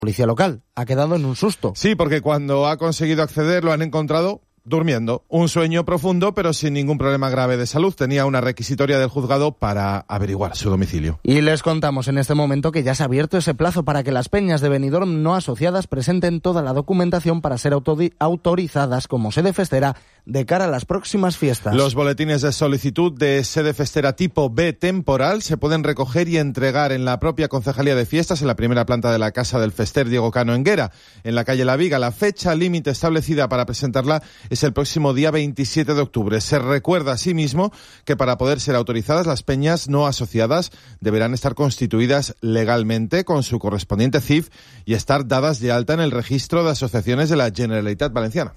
policía local ha quedado en un susto. Sí, porque cuando ha conseguido acceder lo han encontrado durmiendo. Un sueño profundo, pero sin ningún problema grave de salud. Tenía una requisitoria del juzgado para averiguar su domicilio. Y les contamos en este momento que ya se ha abierto ese plazo para que las peñas de Benidorm no asociadas presenten toda la documentación para ser autorizadas como sede festera de cara a las próximas fiestas. Los boletines de solicitud de sede festera tipo B temporal se pueden recoger y entregar en la propia Concejalía de Fiestas, en la primera planta de la Casa del Fester Diego Cano Enguera, en la calle La Viga. La fecha límite establecida para presentarla es el próximo día 27 de octubre. Se recuerda asimismo que para poder ser autorizadas las peñas no asociadas deberán estar constituidas legalmente con su correspondiente CIF y estar dadas de alta en el registro de asociaciones de la Generalitat Valenciana.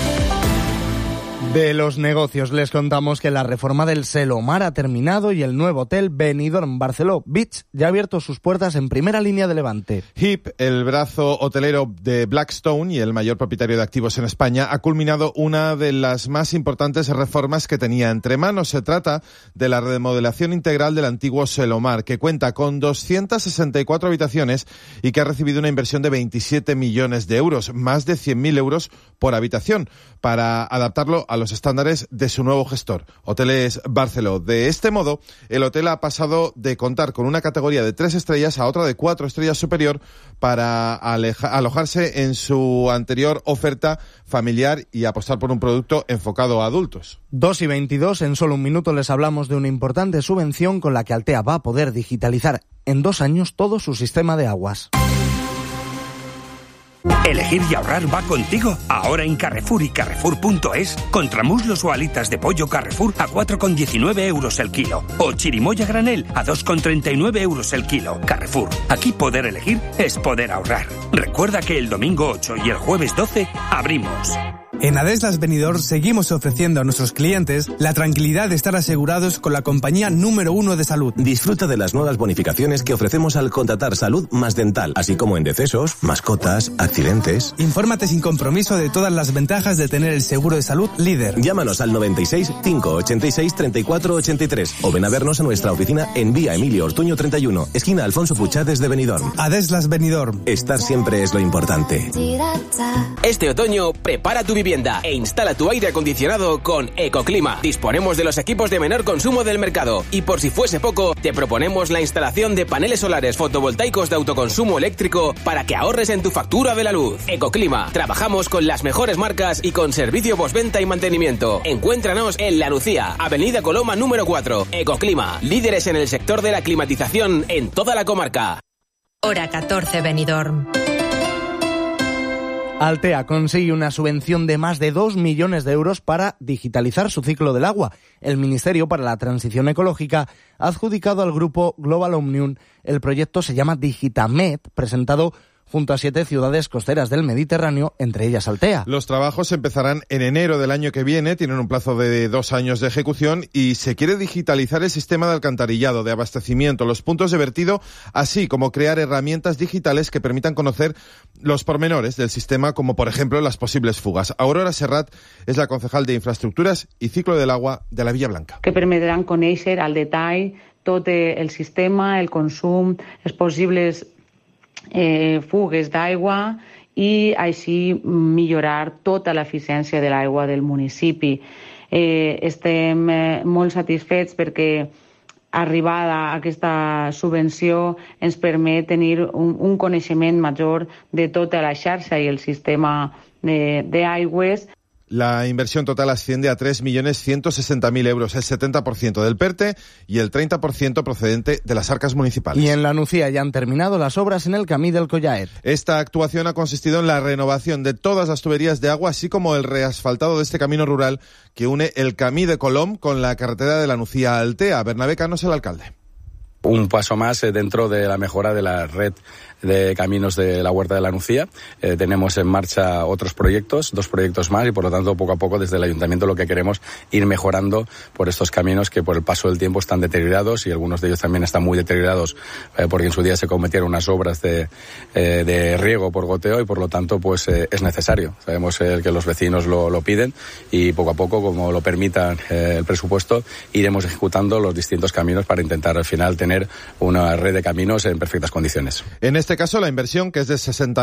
De los negocios les contamos que la reforma del Selomar ha terminado y el nuevo hotel Benidorm Barceló Beach ya ha abierto sus puertas en primera línea de Levante. HIP, el brazo hotelero de Blackstone y el mayor propietario de activos en España, ha culminado una de las más importantes reformas que tenía entre manos. Se trata de la remodelación integral del antiguo Selomar, que cuenta con 264 habitaciones y que ha recibido una inversión de 27 millones de euros, más de 100.000 euros por habitación, para adaptarlo a los estándares de su nuevo gestor, Hoteles Barceló. De este modo, el hotel ha pasado de contar con una categoría de 3 estrellas a otra de 4 estrellas superior para alojarse en su anterior oferta familiar y apostar por un producto enfocado a adultos. 2:22, en solo un minuto les hablamos de una importante subvención con la que Altea va a poder digitalizar en 2 años todo su sistema de aguas. Elegir y ahorrar va contigo. Ahora en Carrefour y Carrefour.es, contramuslos o alitas de pollo Carrefour a 4,19 euros el kilo. O chirimoya granel a 2,39 euros el kilo. Carrefour, aquí poder elegir es poder ahorrar. Recuerda que el domingo 8 y el jueves 12 abrimos. En Adeslas Benidorm seguimos ofreciendo a nuestros clientes la tranquilidad de estar asegurados con la compañía número 1 de salud. Disfruta de las nuevas bonificaciones que ofrecemos al contratar salud más dental, así como en decesos, mascotas, accidentes. Infórmate sin compromiso de todas las ventajas de tener el seguro de salud líder. Llámanos al 96 586 34 83 o ven a vernos a nuestra oficina en Vía Emilio Ortuño 31, esquina Alfonso Puchades de Benidorm. Adeslas Benidorm. Estar siempre es lo importante. Este otoño, prepara tu vivienda e instala tu aire acondicionado con Ecoclima. Disponemos de los equipos de menor consumo del mercado y por si fuese poco, te proponemos la instalación de paneles solares fotovoltaicos de autoconsumo eléctrico para que ahorres en tu factura de la luz. Ecoclima. Trabajamos con las mejores marcas y con servicio postventa y mantenimiento. Encuéntranos en La Lucía, Avenida Coloma número 4. Ecoclima. Líderes en el sector de la climatización en toda la comarca. Hora 14 Benidorm. Altea consigue una subvención de más de 2 millones de euros para digitalizar su ciclo del agua. El Ministerio para la Transición Ecológica ha adjudicado al grupo Global Omnium. El proyecto se llama Digitamed, presentado junto a 7 ciudades costeras del Mediterráneo, entre ellas Altea. Los trabajos empezarán en enero del año que viene, tienen un plazo de 2 años de ejecución y se quiere digitalizar el sistema de alcantarillado, de abastecimiento, los puntos de vertido, así como crear herramientas digitales que permitan conocer los pormenores del sistema, como por ejemplo las posibles fugas. Aurora Serrat es la concejal de Infraestructuras y Ciclo del Agua de la Villa Blanca. Que permetran conèixer al detall tot el sistema, el consum, els possibles fugues d'aigua i així millorar tota l'eficiència de l'aigua del municipi. Estem molt satisfets perquè arribada a aquesta subvenció ens permet tenir un coneixement major de tota la xarxa i el sistema d'aigües. La inversión total asciende a 3.160.000 euros, el 70% del PERTE y el 30% procedente de las arcas municipales. Y en La Nucía ya han terminado las obras en el Camí del Collaet. Esta actuación ha consistido en la renovación de todas las tuberías de agua, así como el reasfaltado de este camino rural que une el Camí de Colom con la carretera de La Nucía a Altea. Bernabé Cano es el alcalde. Un paso más dentro de la mejora de la red de caminos de la Huerta de la Nucía. Tenemos en marcha otros proyectos, 2 proyectos más, y por lo tanto poco a poco desde el Ayuntamiento lo que queremos ir mejorando por estos caminos que por el paso del tiempo están deteriorados, y algunos de ellos también están muy deteriorados porque en su día se cometieron unas obras de riego por goteo, y por lo tanto pues es necesario. Sabemos que los vecinos lo piden, y poco a poco, como lo permitan el presupuesto, iremos ejecutando los distintos caminos para intentar al final tener una red de caminos en perfectas condiciones. En este este caso la inversión, que es de 60